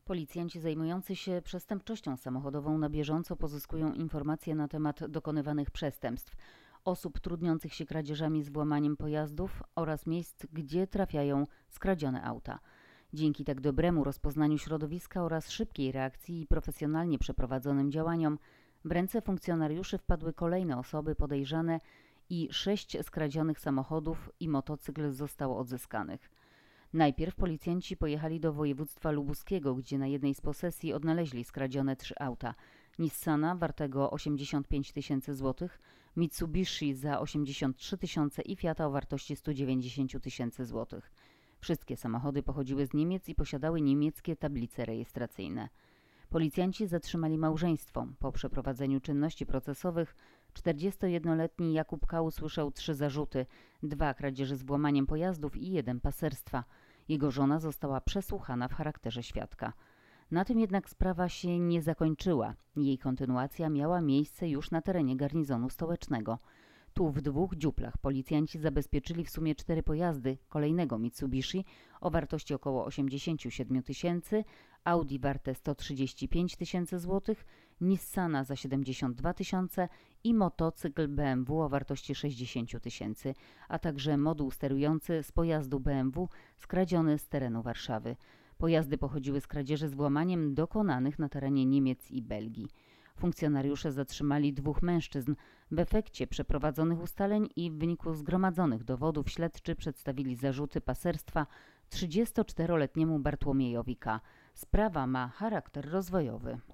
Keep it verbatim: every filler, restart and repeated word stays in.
Policjanci zajmujący się przestępczością samochodową na bieżąco pozyskują informacje na temat dokonywanych przestępstw, osób trudniących się kradzieżami z włamaniem pojazdów oraz miejsc, gdzie trafiają skradzione auta. Dzięki tak dobremu rozpoznaniu środowiska oraz szybkiej reakcji i profesjonalnie przeprowadzonym działaniom w ręce funkcjonariuszy wpadły kolejne osoby podejrzane i sześć skradzionych samochodów i motocykl zostało odzyskanych. Najpierw policjanci pojechali do województwa lubuskiego, gdzie na jednej z posesji odnaleźli skradzione trzy auta: Nissana wartego osiemdziesiąt pięć tysięcy złotych, Mitsubishi za osiemdziesiąt trzy tysiące i Fiata o wartości sto dziewięćdziesiąt tysięcy złotych. Wszystkie samochody pochodziły z Niemiec i posiadały niemieckie tablice rejestracyjne. Policjanci zatrzymali małżeństwo. Po przeprowadzeniu czynności procesowych czterdziestojednoletni Jakub K. usłyszał trzy zarzuty: dwa kradzieży z włamaniem pojazdów i jeden paserstwa. Jego żona została przesłuchana w charakterze świadka. Na tym jednak sprawa się nie zakończyła. Jej kontynuacja miała miejsce już na terenie garnizonu stołecznego. Tu w dwóch dziuplach policjanci zabezpieczyli w sumie cztery pojazdy kolejnego Mitsubishi o wartości około osiemdziesiąt siedem tysięcy, Audi warte sto trzydzieści pięć tysięcy złotych, Nissana za siedemdziesiąt dwa tysiące i motocykl B M W o wartości sześćdziesiąt tysięcy, a także moduł sterujący z pojazdu B M W skradziony z terenu Warszawy. Pojazdy pochodziły z kradzieży z włamaniem dokonanych na terenie Niemiec i Belgii. Funkcjonariusze zatrzymali dwóch mężczyzn. W efekcie przeprowadzonych ustaleń i w wyniku zgromadzonych dowodów śledczy przedstawili zarzuty paserstwa trzydziestoczteroletniemu Bartłomiejowi K. Sprawa ma charakter rozwojowy.